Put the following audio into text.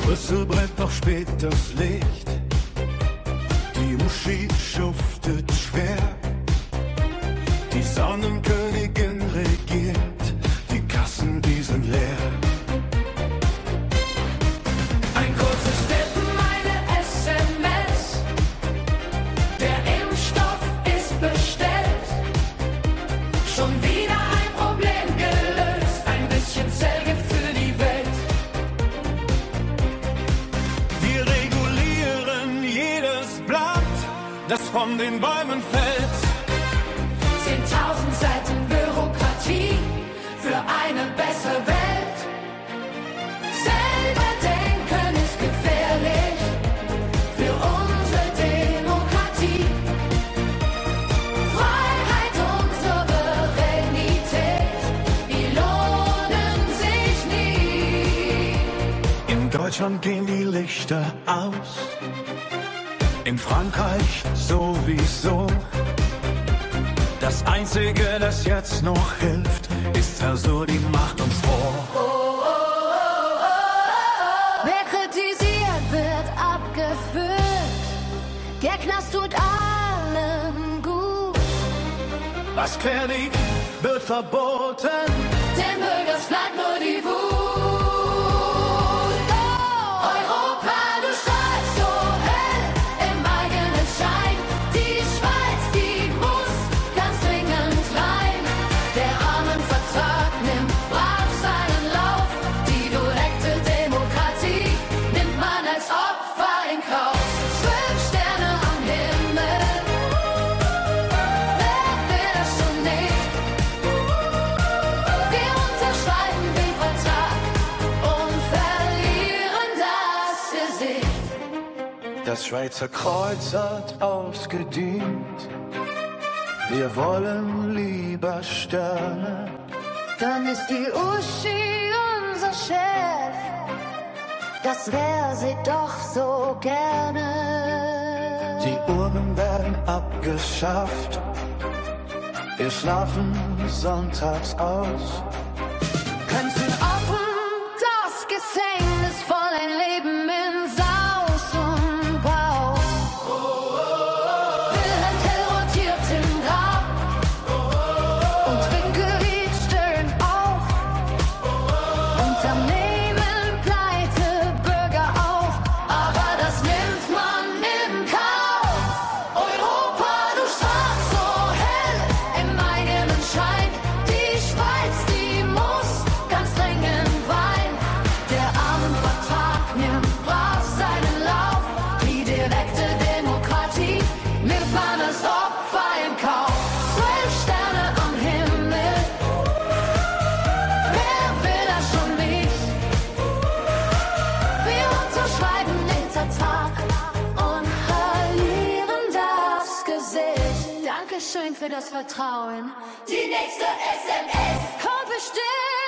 Brüssel brennt noch spät das Licht. Die Uschi schuftet schwer. Die Sonnenkönigin regiert. Die Kassen, die sind leer. Ein kurzes Tippen, eine SMS. Der Impfstoff ist bestellt. Schon wieder ein Problem gelöst. Ein bisschen Zellgift für die Welt. Wir regulieren jedes Blatt, das von den Bäumen fällt. 10.000 Seiten Bürokratie für eine bessere Welt. Selber denken ist gefährlich für unsere Demokratie. Freiheit und Souveränität, die lohnen sich nie. In Deutschland gehen die Lichter aus. In Frankreich sowieso. Das Einzige, das jetzt noch hilft, ist also die Macht uns vor. Wer kritisiert, wird abgeführt. Der Knast tut allen gut. Was quer liegt, wird verboten. Den Bürgers bleibt nur die Wut. Europa, du strahlst so hell im eigenen Schein. Die Schweiz, die muss ganz dringend rein. Der Rahmenvertrag nimmt brav seinen Lauf. Die direkte Demokratie nimmt man als Opfer in Kauf. 12 Sterne am Himmel, wer will das schon nicht? Wir unterschreiben den Vertrag und verlieren das Gesicht. Das Schweizer Kreuz hat ausgedient. Wir wollen lieber Sterne. Dann ist die Uschi unser Chef. Das wär sie doch so gerne. Die Urnen werden abgeschafft. Wir schlafen sonntags aus. Könnten offen das Gefängnis voll ein Leben in Saus und Braus. Wilhelm Tell rotiert im Grab und Winkelried stöhnt auf. Unternehmen pleite, Bürger auch, aber das nimmt man in Kauf. Europa, du strahlst so hell im eigenen Schein. Die Schweiz, die muss ganz dringend weinen. Der Rahmenvertrag nimmt brav seinen Lauf. Die direkte Demokratie nimmt man als Opfer in Kauf. 12 Sterne am Himmel, wer will das schon nicht? Wir unterschreiben den Vertrag und verlieren das Gesicht. Dankeschön für das Vertrauen. Die nächste SMS kommt bestimmt.